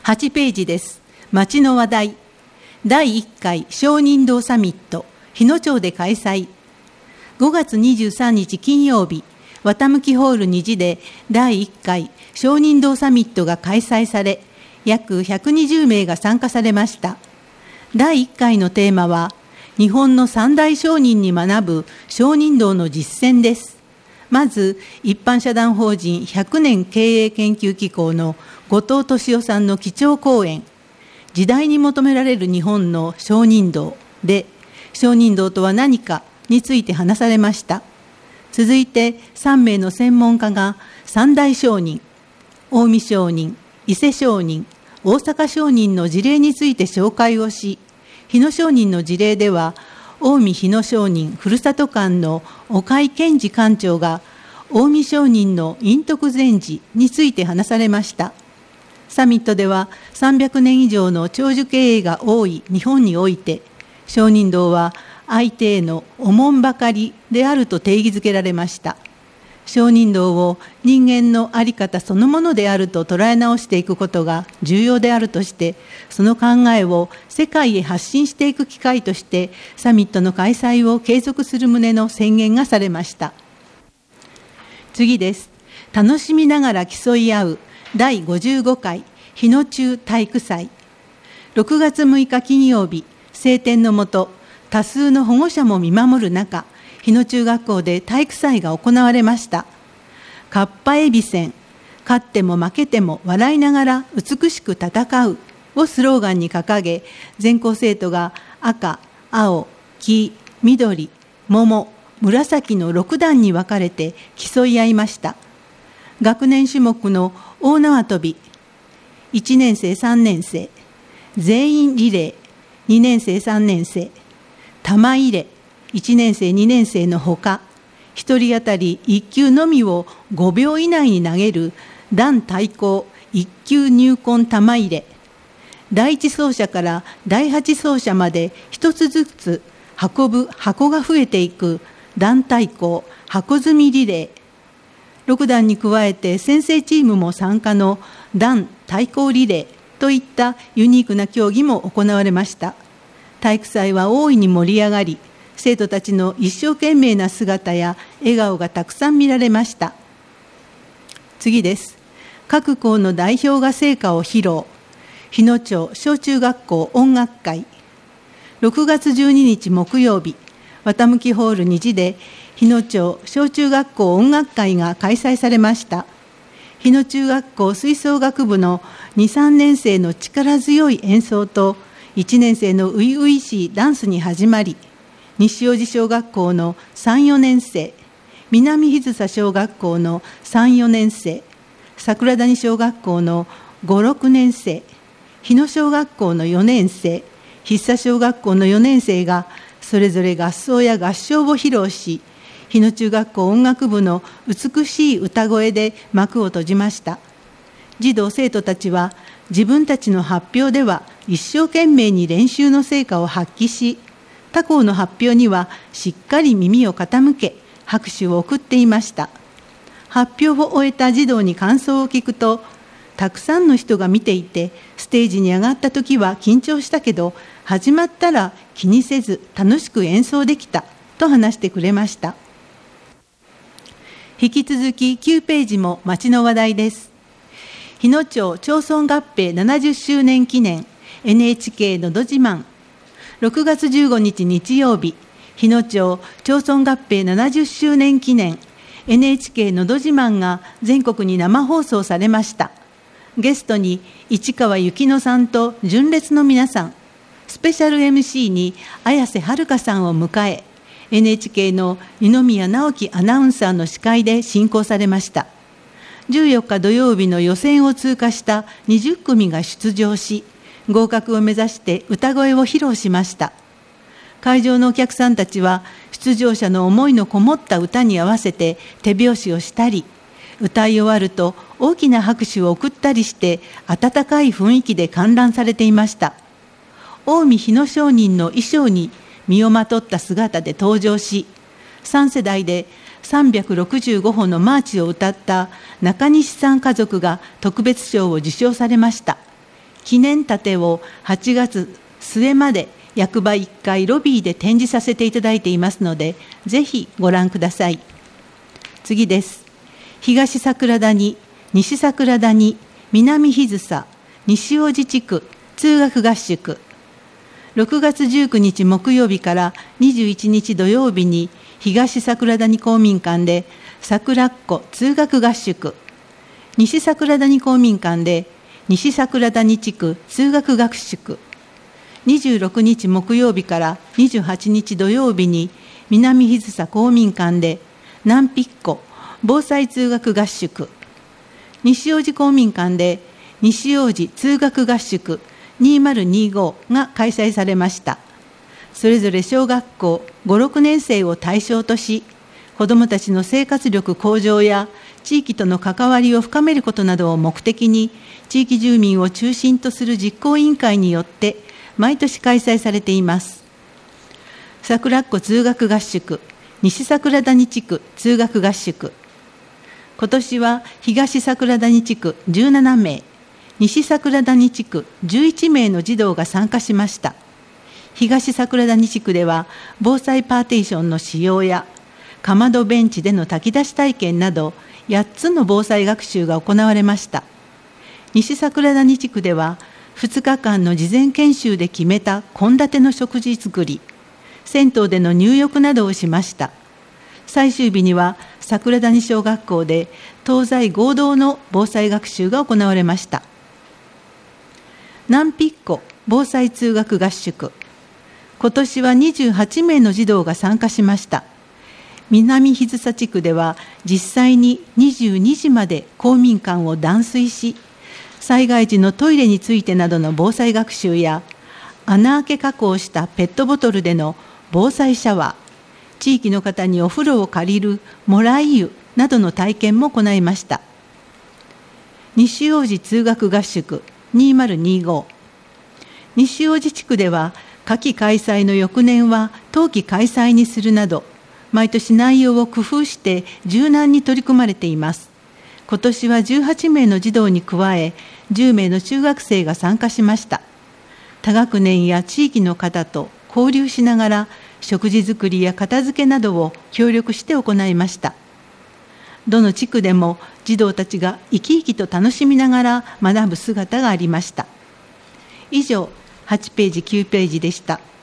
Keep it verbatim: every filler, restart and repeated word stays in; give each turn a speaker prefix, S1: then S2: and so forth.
S1: はちページです。町の話題。だいいっかい小人道サミット、日野町で開催。ごがつにじゅうさんにち金曜日、綿向ホールにじでだいいっかい小人道サミットが開催され、約ひゃくにじゅうめいが参加されました。だいいっかいのテーマは、日本の三大商人に学ぶ小人道の実践です。まず、一般社団法人ひゃくねん経営研究機構の後藤俊夫さんの基調講演、時代に求められる日本の小人道で、小人道とは何かについて話されました。続いてさんめいの専門家が三大商人、近江商人、伊勢商人、大阪商人の事例について紹介をし、日野商人の事例では、近江日野商人ふるさと館の岡井健二館長が、近江商人の陰徳禅師について話されました。サミットではさんびゃくねん以上の長寿経営が多い日本において、小人道は相手へのおもんばかりであると定義づけられました。小人道を人間の在り方そのものであると捉え直していくことが重要であるとして、その考えを世界へ発信していく機会としてサミットの開催を継続する旨の宣言がされました。次です。楽しみながら競い合うだいごじゅうごかい日野中体育祭。ろくがつむいか金曜日、晴天のもと、多数の保護者も見守る中、日野中学校で体育祭が行われました。かっぱえびせん、勝っても負けても笑いながら美しく戦うをスローガンに掲げ、全校生徒が赤、青、黄、緑、桃、紫のろくだんに分かれて競い合いました。学年種目の大縄跳び、いちねんせいさんねんせい、全員リレー、にねんせいさんねんせい、玉入れ、いちねんせいにねんせいのほか、ひとり当たりいっきゅうのみをごびょう以内に投げる段対抗いっきゅう入魂玉入れ、だいいち走者からだいはち走者まで一つずつ運ぶ箱が増えていく段対抗箱積みリレー、ろくだんに加えて先生チームも参加の段対抗リレーといったユニークな競技も行われました。体育祭は大いに盛り上がり、生徒たちの一生懸命な姿や笑顔がたくさん見られました。次です。各校の代表が成果を披露。日野町小中学校音楽会。ろくがつじゅうににち木曜日、綿向ホールにじで日野町小中学校音楽会が開催されました。日野中学校吹奏楽部のに、さんねんせいの力強い演奏といちねんせいの初々しいダンスに始まり、西大路小学校のさん、よねんせい、南日津小学校のさん、よねんせい、桜谷小学校のご、ろくねんせい、日野小学校のよねんせい、筆佐小学校のよねんせいがそれぞれ合奏や合唱を披露し、日野中学校音楽部の美しい歌声で幕を閉じました。児童生徒たちは自分たちの発表では一生懸命に練習の成果を発揮し、他校の発表にはしっかり耳を傾け拍手を送っていました。発表を終えた児童に感想を聞くと、たくさんの人が見ていて、ステージに上がった時は緊張したけど、始まったら気にせず楽しく演奏できたと話してくれました。引き続ききゅうページも町の話題です。日野町町村合併ななじゅっしゅうねん記念 エヌエイチケー のど自慢。ろくがつじゅうごにち日曜日、日野町町村合併ななじゅっしゅうねん記念 エヌエイチケー のど自慢が全国に生放送されました。ゲストに市川由紀乃さんと純烈の皆さん、スペシャル エムシー に綾瀬はるかさんを迎え、エヌエイチケー の二宮直樹アナウンサーの司会で進行されました。じゅうよっか土曜日の予選を通過したにじゅっくみが出場し、合格を目指して歌声を披露しました。会場のお客さんたちは出場者の思いのこもった歌に合わせて手拍子をしたり、歌い終わると大きな拍手を送ったりして温かい雰囲気で観覧されていました。近江日野商人の衣装に身をまとった姿で登場し、さんせだいでさんびゃくろくじゅうごほんのマーチを歌った中西さん家族が特別賞を受賞されました。 記念盾をはちがつすえまで役場いっかいロビーで展示させていただいていますので、ぜひご覧ください。次です。東桜谷、西桜谷、南日須、西大路地区通学合宿。ろくがつじゅうくにち木曜日からにじゅういちにち土曜日に東桜谷公民館で桜っ子通学合宿、西桜谷公民館で西桜谷地区通学合宿、にじゅうろくにち木曜日からにじゅうはちにち土曜日に南日須公民館で南ピッコ防災通学合宿、西大路公民館で西大路通学合宿にせんにじゅうごが開催されました。それぞれ小学校ご、ろくねんせいを対象とし、子どもたちの生活力向上や地域との関わりを深めることなどを目的に、地域住民を中心とする実行委員会によって毎年開催されています。桜っ子通学合宿、西桜谷地区通学合宿。今年は東桜谷地区じゅうななめい、西桜谷地区じゅういちめいの児童が参加しました。東桜谷地区では防災パーテーションの使用やかまどベンチでの炊き出し体験などやっつの防災学習が行われました。西桜谷地区ではふつかかんの事前研修で決めた献立の食事作り、銭湯での入浴などをしました。最終日には桜谷小学校で東西合同の防災学習が行われました。南ピッコ防災通学合宿。今年はにじゅうはちめいの児童が参加しました。南日須地区では実際ににじゅうにじまで公民館を断水し、災害時のトイレについてなどの防災学習や、穴あけ加工したペットボトルでの防災シャワー、地域の方にお風呂を借りるもらい湯などの体験も行いました。西大路通学合宿にせんにじゅうご。西大路地区では夏季開催の翌年は冬季開催にするなど、毎年内容を工夫して柔軟に取り組まれています。今年はじゅうはちめいの児童に加えじゅうめいの中学生が参加しました。多学年や地域の方と交流しながら食事作りや片付けなどを協力して行いました。どの地区でも児童たちが生き生きと楽しみながら学ぶ姿がありました。以上、はちページきゅうページでした。